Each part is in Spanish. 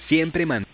Siempre man.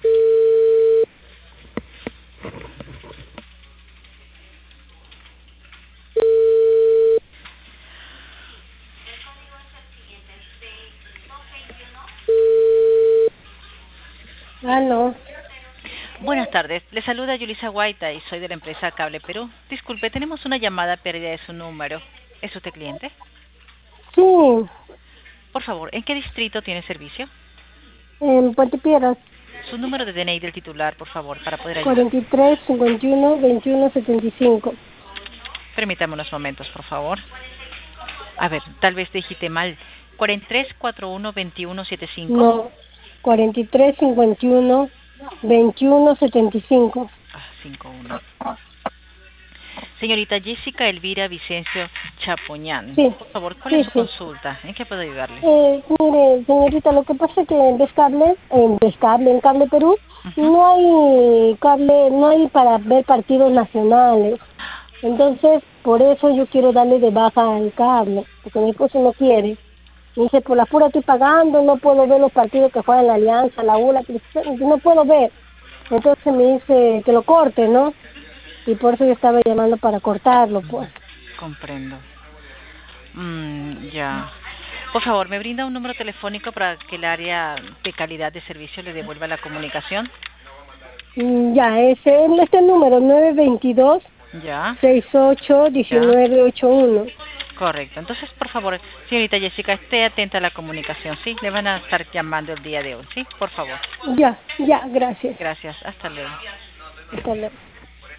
Aló. Buenas tardes, le saluda Yulisa Guaita y soy de la empresa Cable Perú. Disculpe, tenemos una llamada perdida de su número. ¿Es usted cliente? Sí, Por favor, ¿en qué distrito tiene servicio? en Puente Piedras, Su número de DNI del titular, por favor, para poder ayudar. 43 51 21 75. Permítame unos momentos, por favor. A ver, tal vez digite mal. 43412175. No, 43 51 21 75. 51. Señorita Jessica Elvira Vicencio Chapoñán, Sí, por favor, ¿cuál es sí, su sí. consulta? ¿En qué puedo ayudarle? Mire, señorita, lo que pasa es que en Cable Perú, Ujú. no hay cable, no hay para ver partidos nacionales. Entonces, por eso yo quiero darle de baja al cable, porque mi esposo no quiere. Me dice, por la pura estoy pagando, no puedo ver los partidos que juegan la Alianza, la U, la Cristiana, no puedo ver. Entonces me dice que lo corte, ¿no? Y por eso yo estaba llamando para cortarlo, pues. Comprendo. Ya. Por favor, ¿me brinda un número telefónico para que el área de calidad de servicio le devuelva la comunicación? Ya, este número, 922 Ya, 68 ya. 1981. Correcto. Entonces, por favor, señorita Jessica, esté atenta a la comunicación, ¿sí? Le van a estar llamando el día de hoy, ¿sí? Por favor. Ya, gracias. Gracias. Hasta luego. Hasta luego.